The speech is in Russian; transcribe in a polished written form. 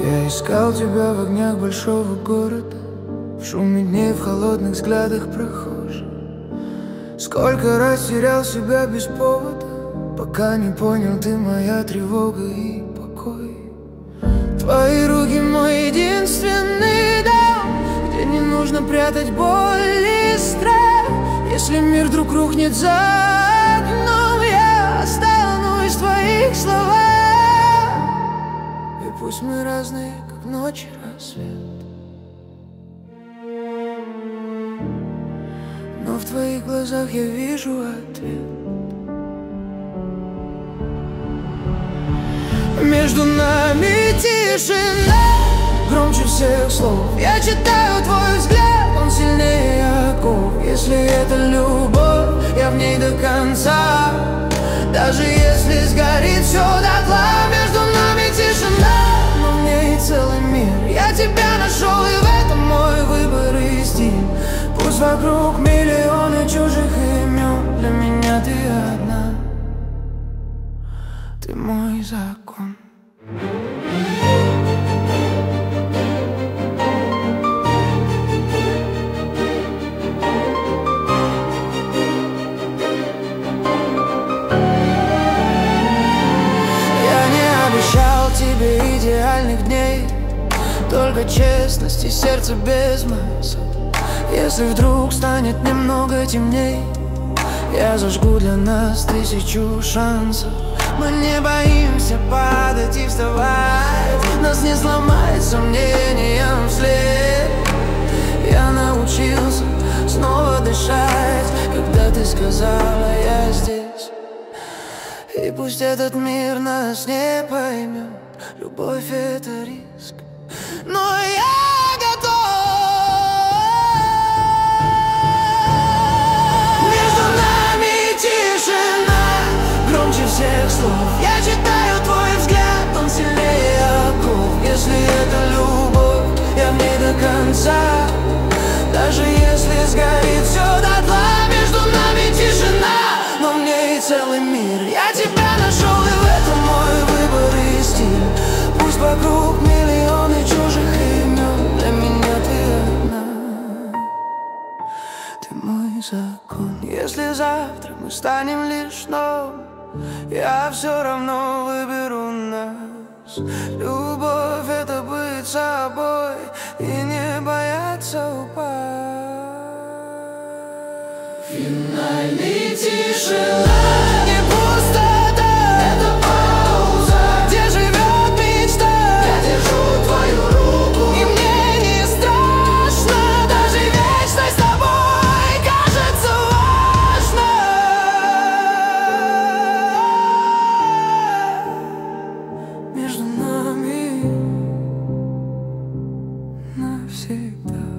Я искал тебя в огнях большого города, в шуме дней, в холодных взглядах прохожих. Сколько раз терял себя без повода, пока не понял, ты моя тревога и покой. Твои руки мой единственный дом, где не нужно прятать боль и страх. Если мир вдруг рухнет за окном, я останусь в твоих словах. И пусть мы разные, как ночь и рассвет, но в твоих глазах я вижу ответ. Между нами тишина, громче всех слов. Я читаю твой взгляд, он сильнее оков. Если это любовь, я в ней до конца. Даже если сгорит все дотла. Между нами тишина, но в ней целый мир. Я тебя нашел, и в этом мой выбор и стиль. Пусть вокруг миллионы чужих имен, для меня ты одна, ты мой закон. Я не обещал тебе идеальных дней, только честность и сердце без масок. Если вдруг станет немного темней, я зажгу для нас 1000 шансов. Мы не боимся падать и вставать, нас не сломает сомнением вслед. Я научился снова дышать, когда ты сказала «я здесь». И пусть этот мир нас не поймет, любовь — это риск, но я готов. Между нами тишина, громче всех слов. Я читаю твой взгляд, он сильнее оков. Если это любовь, я в ней до конца. Даже если сгорит все дотла. Между нами тишина, но в ней целый мир. Я тебя нашел, и в этом мой выбор и стиль. Пусть вокруг миллионы чужих имен, для меня ты одна, ты мой закон. Если завтра мы станем лишь новым, я все равно выберу нас. Любовь — это быть собой и не бояться упасть. Финальный тишина, не пустота, это пауза, где живет мечта. Я держу твою руку, и мне не страшно. Даже вечность с тобой кажется важна. Между нами навсегда.